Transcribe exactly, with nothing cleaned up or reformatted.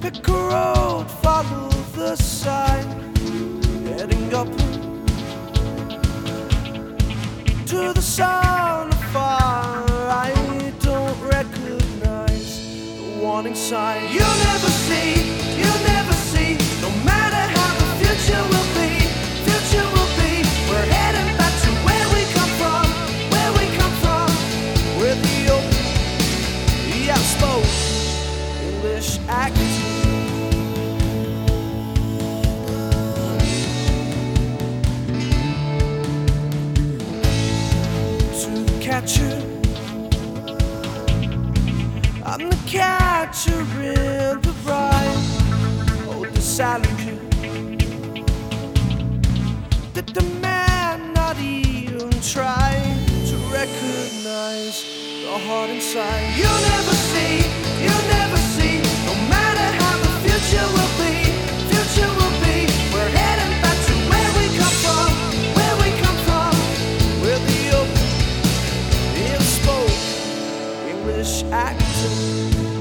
Pick a road, follow the sign, heading up to the sound of fire. I don't recognize the warning sign. You'll never see, you'll never see, no matter how the future will be, future will be. We're heading back to where we come from, where we come from. We're the open, the outspoken English accent. Catcher, I'm the catcher in the rhyme. Oh, the salary that the man not even try to recognize the heart inside. You'll never see, you'll never see, no matter how the future will be, future will be. We're heading back to where we come from, where we come from. We're the open English accent.